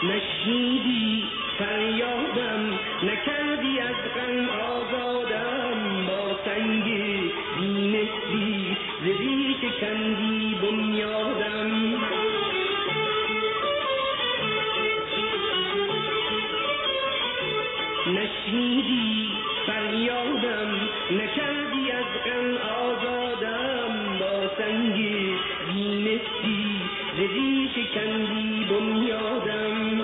نشنیدی فریادم، نکردی از غم آزادم. با سنگ بی‌مثلی ز ریشه کندی بنیادم. نشنیدی فریادم، نکردی از غم آزادم. با سنگ بی‌مثلی ز ریشه کندی بنیادم.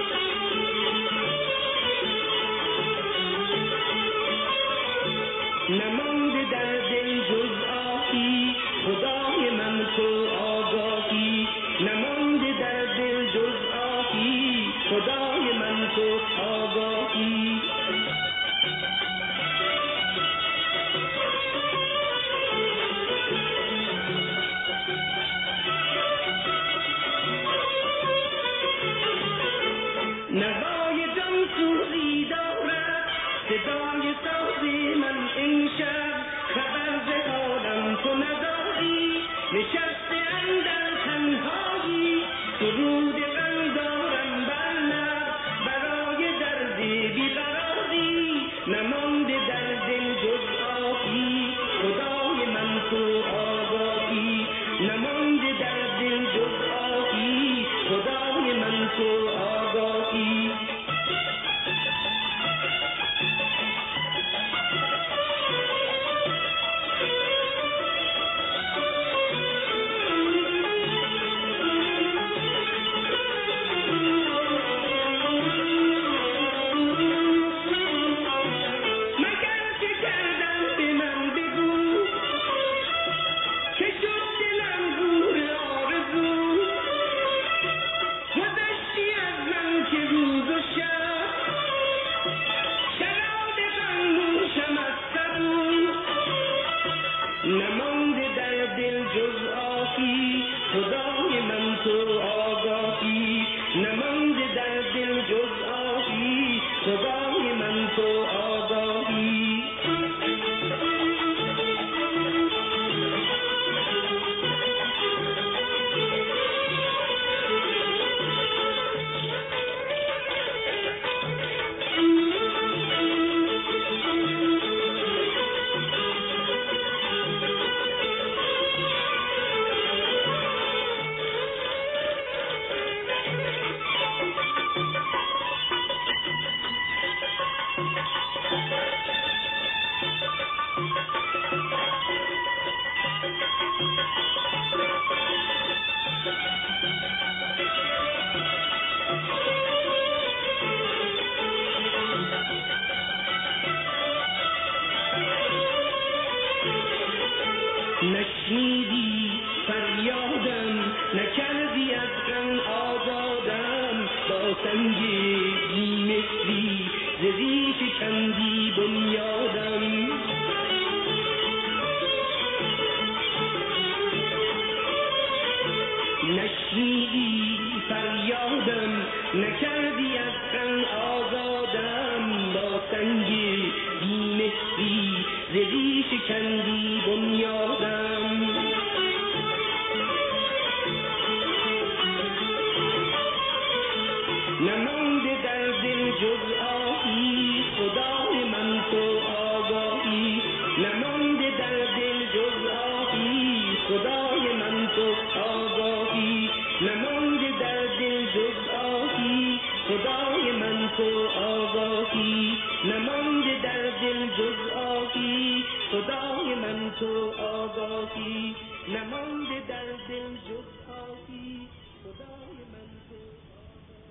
نمانده در دل جز آهی، خدای من تو آگاهی. نمانده در دل جز آهی، خدای من تو آگاهی. نوای جان سوزی دارد صدای ساز من امشب. خبر ز حالم تو نداری، نشسته اندر تنهایی. سرود غم دارم بر لب برای درد بیقراری. نمانده در دل جز آهی، خدای من تو آگاهی. نمانده در دل جز آهی، خدای من تو آگاهی. نمانده در دل جز آهی، خدای من تو آگاهی. نمانده در دل جز آهی، خدای من تو آگاهی. نشنیدی فریادم، نکردی از غم آزادم. با سنگ بی‌مثلی ز ریشه کندی بنیادم. نشنیدی فریادم، نکردی از غم آزادم. با سنگ بی‌مثلی ز ریشه کندی بنیادم. نمانده در دل جز آهی، خدای من تو آگاهی. نمانده در دل جز آهی، خدای من تو آگاهی. نمانده در دل جز آهی، خدای من تو آگاهی. نمانده در دل جز آهی، خدای من تو آگاهی. نمانده در دل جز